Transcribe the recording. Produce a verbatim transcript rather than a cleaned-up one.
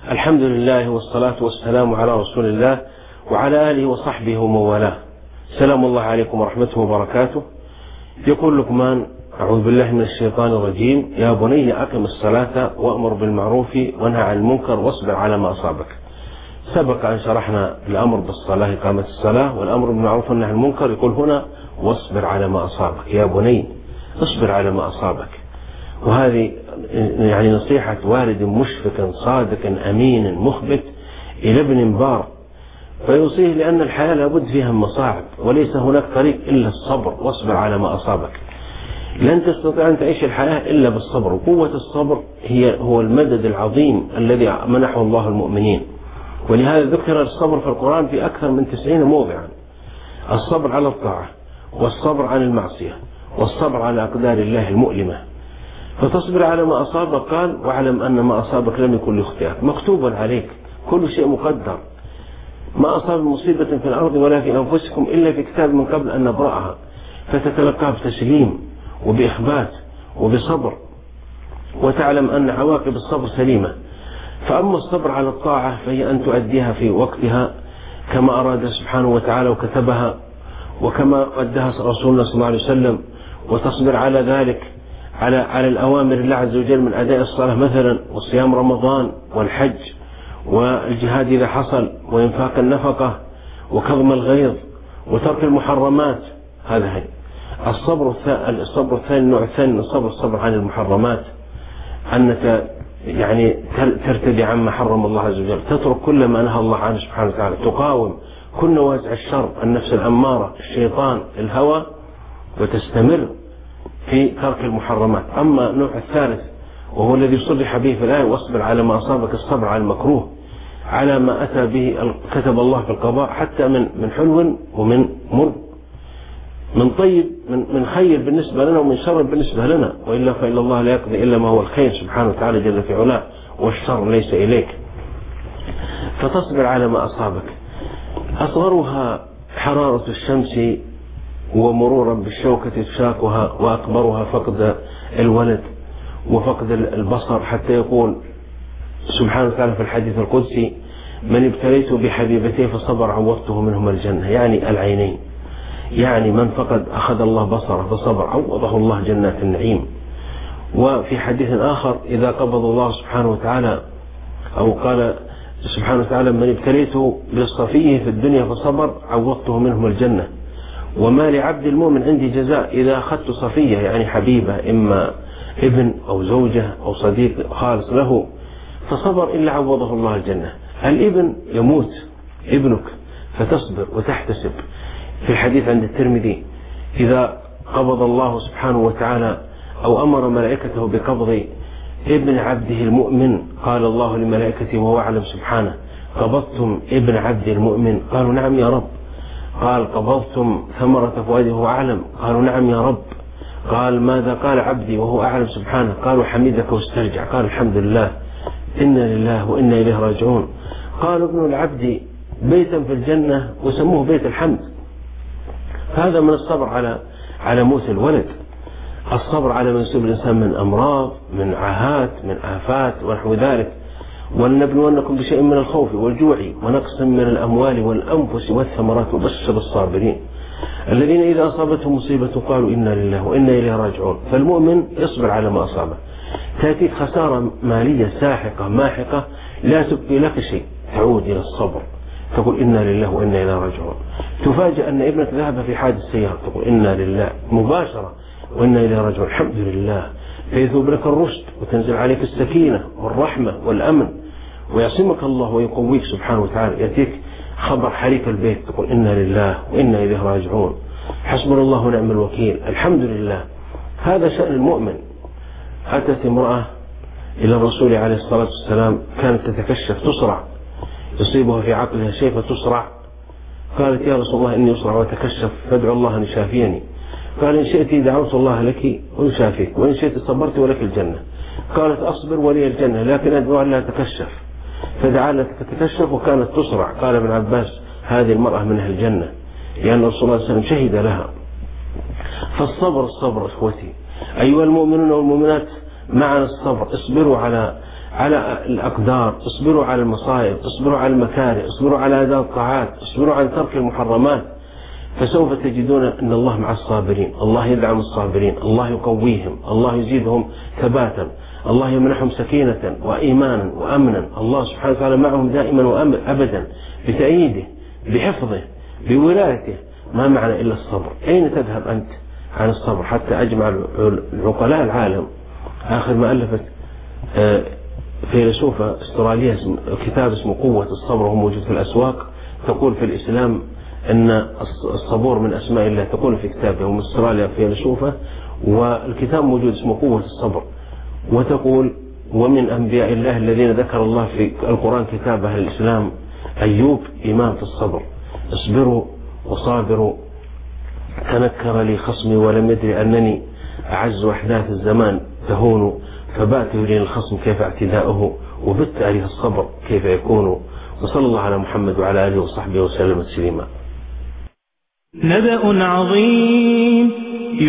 الحمد لله والصلاة والسلام على رسول الله وعلى آله وصحبه ومن والاه. سلام الله عليكم ورحمته وبركاته. يقول لقمان: أعوذ بالله من الشيطان الرجيم، يا بني أقم الصلاة وأمر بالمعروف وانهى عن المنكر واصبر على ما أصابك. سبق أن شرحنا الأمر بالصلاة إقامة الصلاة، والأمر بالمعروف والنهي عن المنكر يقول هنا واصبر على ما أصابك. يا بني اصبر على ما أصابك، وهذه يعني نصيحة والد مشفق صادق أمين مخبت إلى ابن بار، فيوصيه لأن الحياة لابد فيها مصاعب، وليس هناك طريق إلا الصبر. واصبر على ما أصابك، لن تستطيع أن تعيش الحياة إلا بالصبر، وقوة الصبر هي هو المدد العظيم الذي منحه الله المؤمنين. ولهذا ذكر الصبر في القرآن في أكثر من تسعين موضعا: الصبر على الطاعة، والصبر عن المعصية، والصبر على أقدار الله المؤلمة. فتصبر على ما أصابك، قال: واعلم أن ما أصابك لم يكن ليخطئك، مكتوبا عليك، كل شيء مقدر. ما أصاب مصيبة في الأرض ولا في أنفسكم إلا في كتاب من قبل أن نبرأها، فتتلقاها بتسليم وبإخبات وبصبر، وتعلم أن عواقب الصبر سليمة. فأما الصبر على الطاعة فهي أن تؤديها في وقتها كما أراد سبحانه وتعالى وكتبها، وكما أدها رسولنا صلى الله عليه وسلم، وتصبر على ذلك على على الأوامر الله عز وجل من أداء الصلاة مثلا، وصيام رمضان، والحج، والجهاد إذا حصل، وإنفاق النفقة، وكظم الغيظ، وترك المحرمات. هذا هي الصبر. الصبر الثاني، النوع الثاني من الصبر، الصبر عن المحرمات، أنك يعني ترتدي عما حرم الله عز وجل، تترك كل ما نهى الله عنه سبحانه وتعالى، تقاوم كل نوازع الشر، النفس الأمارة، الشيطان، الهوى، وتستمر في ترك المحرمات. أما النوع الثالث وهو الذي صرح به في الآية: واصبر على ما أصابك، الصبر على المكروه، على ما أتى به كتب الله في القضاء، حتى من من حلو ومن مر، من طيب، من من خير بالنسبة لنا ومن شر بالنسبة لنا، وإلا فإن الله لا يقضي إلا ما هو الخير سبحانه وتعالى جل في علاه، والشر ليس إليك. فتصبر على ما أصابك. أصغرها حرارة الشمس ومرورا بالشوكة تشاكها، وأكبرها فقد الولد وفقد البصر، حتى يقول سبحانه وتعالى في الحديث القدسي: من ابتليت بحبيبتيه فصبر عوضته منهما الجنة، يعني العينين. يعني من فقد أخذ الله بصره فصبر عوضه الله جنات النعيم. وفي حديث آخر: إذا قبض الله سبحانه وتعالى، أو قال سبحانه وتعالى: من ابتليته بالصفي في الدنيا فصبر عوضته منهم الجنة. وما لعبد المؤمن عندي جزاء إذا أخذت صفية، يعني حبيبة، إما ابن أو زوجة أو صديق خالص له، فصبر إلا عوضه الله الجنة. الابن يموت ابنك فتصبر وتحتسب. في الحديث عند الترمذي: إذا قبض الله سبحانه وتعالى أو أمر ملائكته بقبض ابن عبده المؤمن، قال الله لملائكته وهو أعلم سبحانه: قبضتم ابن عبد المؤمن؟ قالوا: نعم يا رب. قال: قبضتم ثمرة فؤاده وهو أعلم؟ قالوا: نعم يا رب. قال: ماذا قال عبدي وهو أعلم سبحانه؟ قالوا: حمدك واسترجع. قال: الحمد لله، إنا لله وإنا إليه راجعون. قال: ابن العبد بيتا في الجنة وسموه بيت الحمد. هذا من الصبر على على موت الولد، الصبر على ما يصيب الإنسان من أمراض، من عاهات، من آفات ونحو ذلك. ولنبلونكم بشيء من الخوف والجوع ونقص من الأموال والأنفس والثمرات وبشر الصابرين الذين إذا أصابتهم مصيبة قالوا إنا لله وإنا إليه راجعون. فالمؤمن يصبر على ما أصابه. تأتيك خسارة مالية ساحقة ماحقة لا تبقي لك شيء، تعود إلى الصبر، تقول إنا لله وإنا إليه راجعون. تفاجأ أن ابنك ذهب في حادث سيارة، تقول إنا لله مباشرة وإنا إليه راجعون، الحمد لله. فيذوب لك الرشد وتنزل عليك السكينة والرحمة والأمن، ويعصمك الله ويقويك سبحانه وتعالى. يأتيك خبر حريق البيت، تقول إنا لله وإنا إليه راجعون، حسبنا الله ونعم الوكيل، الحمد لله. هذا شأن المؤمن. أتت امرأة إلى الرسول عليه الصلاة والسلام، كانت تتكشف، تصرع، يصيبها في عقلها شيء فتصرع. قالت: يا رسول الله إني أصرع وأتكشف، فادعو الله أن يشافيني. قال: إن شئت دعوت الله لك ويشافيك، وإن شئت صبرت ولك الجنة. قالت: أصبر ولي الجنة، لكن أدعو أن لا أتكشف. فدعا لها تتكشف وكانت تصرع. قال ابن عباس: هذه المرأة من أهل الجنة، لأن الرسول صلى الله عليه وسلم شهد لها. فالصبر الصبر إخوتي أيها المؤمنون والمؤمنات، معنى الصبر. اصبروا على على الأقدار، اصبروا على المصائب، اصبروا على المكاره، اصبروا على أداء الطاعات، اصبروا على ترك المحرمات، فسوف تجدون أن الله مع الصابرين. الله يدعم الصابرين، الله يقويهم، الله يزيدهم ثباتا، الله يمنحهم سكينة وإيمانا وأمنا. الله سبحانه وتعالى معهم دائما وأبدا بتأييده، بحفظه، بولايته. ما معنى إلا الصبر. أين تذهب أنت عن الصبر؟ حتى أجمع العقلاء العالم، آخر ما ألفت فيلسوفة استرالية كتاب اسمه قوة الصبر وهو موجود في الأسواق، تقول في الإسلام أن الصبور من أسماء الله، تقول في كتابها من استراليا فيلسوفة، والكتاب موجود اسمه قوة الصبر، وتقول ومن أنبياء الله الذين ذكر الله في القرآن كتاب أهل الإسلام أيوب إمام في الصبر. اصبروا وصابروا، تنكر لي خصمي ولم يدري أنني أعز أحداث الزمان تهون، فبات يرين الخصم كيف اعتداؤه، وبت عليه الصبر كيف يكون. وصلى الله على محمد وعلى آله وصحبه وسلم تسليما. نبأ عظيم